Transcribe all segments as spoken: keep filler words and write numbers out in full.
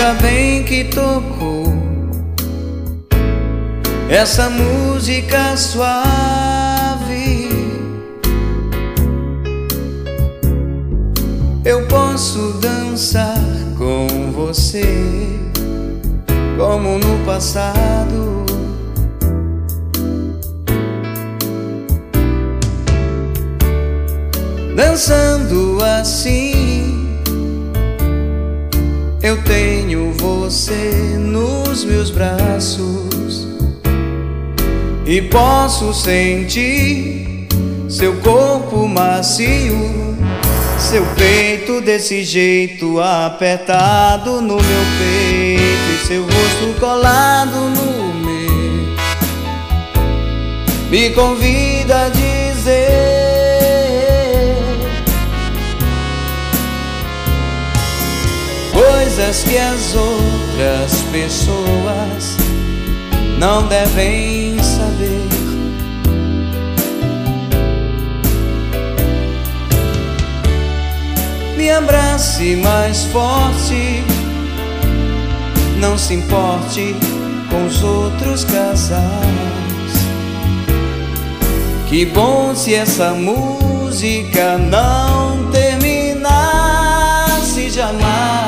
Ainda bem que tocou essa música suave. Eu posso dançar com você como no passado. Dançando assim, eu tenho você nos meus braços e posso sentir seu corpo macio, seu peito desse jeito apertado no meu peito e seu rosto colado no meu. Me convida a dizer coisas que as outras pessoas não devem saber. Me abrace mais forte, não se importe com os outros casais. Que bom se essa música não terminasse jamais.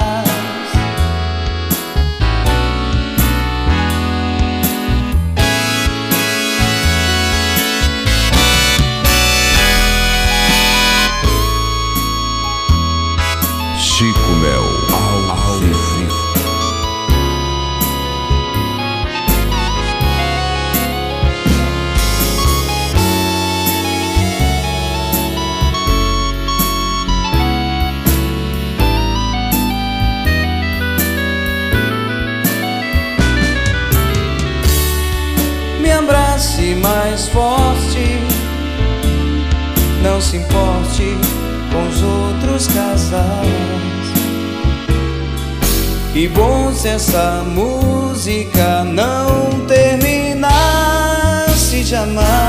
Chico Mel ao vivo. Me abrace mais forte, não se importe com os outros casais. Que bom se essa música não terminasse jamais.